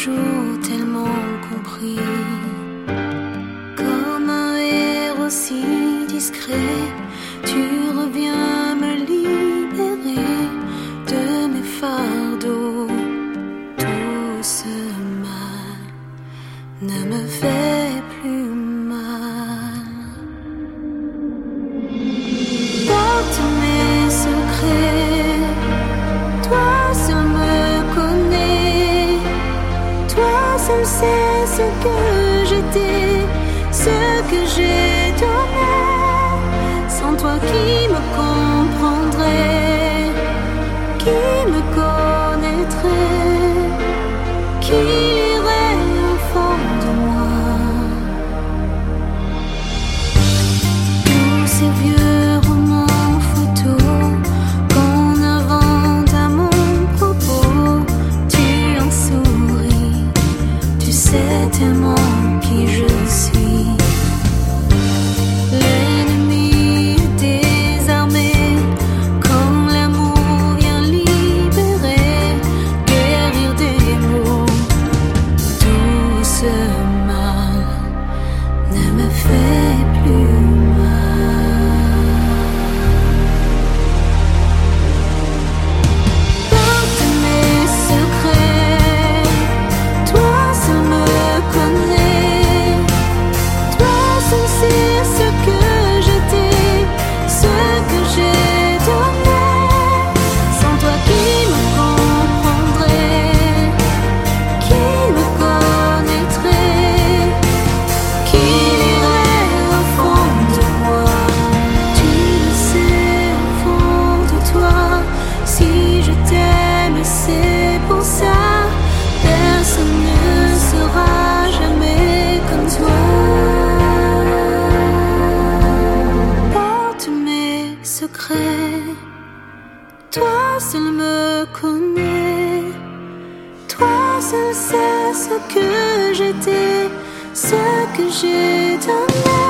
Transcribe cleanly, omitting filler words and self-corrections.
toujours tellement compris. Comme un héros si discret, tu reviens me libérer de mes fardeaux. Tout ce mal ne me fait plus mal. Porte mes secrets, toi seul me connais. Toi seul sais ce que j'étais, ce que j'ai donné. Sans toi qui me comprendrait, qui me connaîtrait, qui lirait au fond de moi tous ces vieux romans photos qu'on invente à mon propos. Tu en souris, tu sais tellement qui je suis. L'ennemi désarmé, quand l'amour vient libérer, guérir des mots. Tout ce mal ne me fait plus mal. Porte mes secrets, toi seul me connais. Toi seul sais ce que j'étais, ce que j'ai donné. Sans toi qui me comprendrait, qui me connaîtrait, qui lirait au fond de moi. Tu le sais au fond de toi, si je t'aime c'est pour ça. Personne ne sera jamais comme toi. Porte mes secrets, toi seul me connais. Toi seul sais ce que j'étais, ce que j'ai donné.